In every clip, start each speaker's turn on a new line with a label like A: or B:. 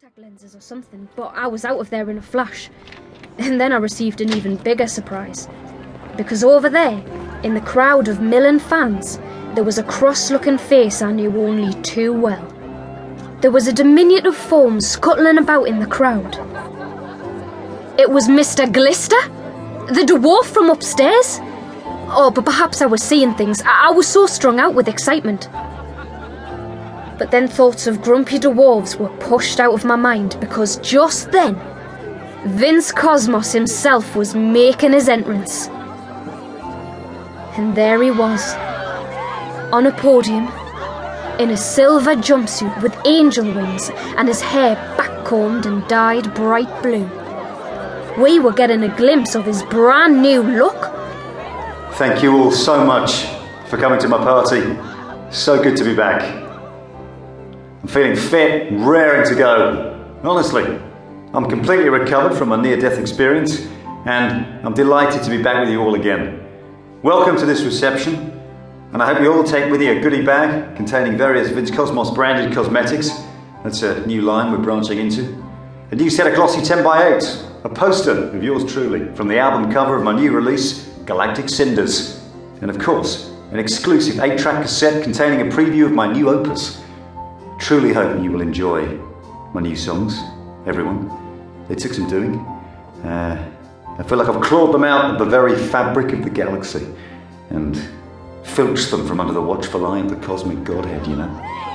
A: contact lenses or something, but I was out of there in a flash. And then I received an even bigger surprise. Because over there, in the crowd of Millen fans, there was a cross-looking face I knew only too well. There was a diminutive form scuttling about in the crowd. It was Mr. Glister, the dwarf from upstairs. Oh, but perhaps I was seeing things. I was so strung out with excitement. But then thoughts of grumpy dwarves were pushed out of my mind because just then, Vince Cosmos himself was making his entrance. And there he was, on a podium, in a silver jumpsuit with angel wings and his hair backcombed and dyed bright blue. We were getting a glimpse of his brand new look.
B: Thank you all so much for coming to my party. So good to be back. I'm feeling fit and raring to go. Honestly, I'm completely recovered from my near-death experience and I'm delighted to be back with you all again. Welcome to this reception, and I hope you all take with you a goodie bag containing various Vince Cosmos branded cosmetics. That's a new line we're branching into. A new set of glossy 10x8, a poster of yours truly from the album cover of my new release, Galactic Cinders, and of course, an exclusive 8-track cassette containing a preview of my new opus. Truly hope you will enjoy my new songs, everyone. They took some doing. I feel like I've clawed them out of the very fabric of the galaxy and filched them from under the watchful eye of the cosmic godhead, you know.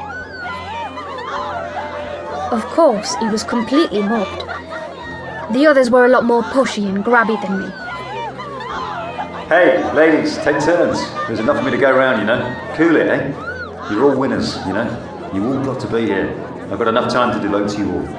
A: Of course, he was completely mobbed. The others were a lot more pushy and grabby than me.
B: Hey, ladies, take turns. There's enough for me to go around, you know. Cool it, eh? You're all winners, you know. You all got to be here. I've got enough time to devote to you all.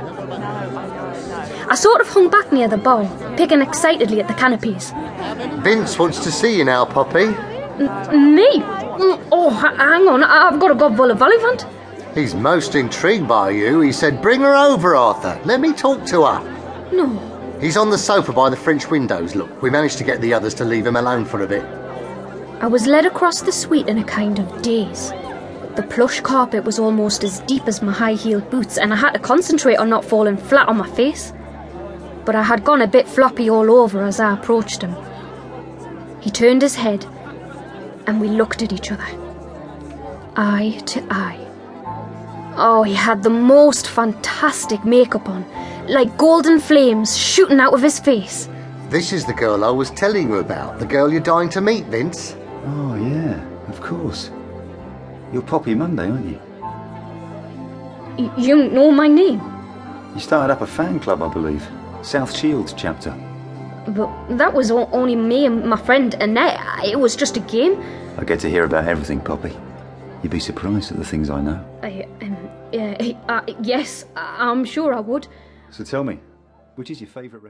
A: I sort of hung back near the bar, picking excitedly at the canopies.
C: Vince wants to see you now, Poppy.
A: Me? Oh, hang on, I've got a gobful of Olivant.
C: He's most intrigued by you. He said, bring her over, Arthur. Let me talk to her.
A: No.
C: He's on the sofa by the French windows. Look, we managed to get the others to leave him alone for a bit.
A: I was led across the suite in a kind of daze. The plush carpet was almost as deep as my high-heeled boots, and I had to concentrate on not falling flat on my face. But I had gone a bit floppy all over as I approached him. He turned his head, and we looked at each other, eye to eye. Oh, he had the most fantastic makeup on, like golden flames shooting out of his face.
C: This is the girl I was telling you about, the girl you're dying to meet, Vince.
B: Oh, yeah, of course. You're Poppy Monday, aren't you?
A: You know my name?
B: You started up a fan club, I believe. South Shields chapter.
A: But that was only me and my friend Annette. It was just a game.
B: I get to hear about everything, Poppy. You'd be surprised at the things I know.
A: Yes, I'm sure I would.
B: So tell me, which is your favourite record?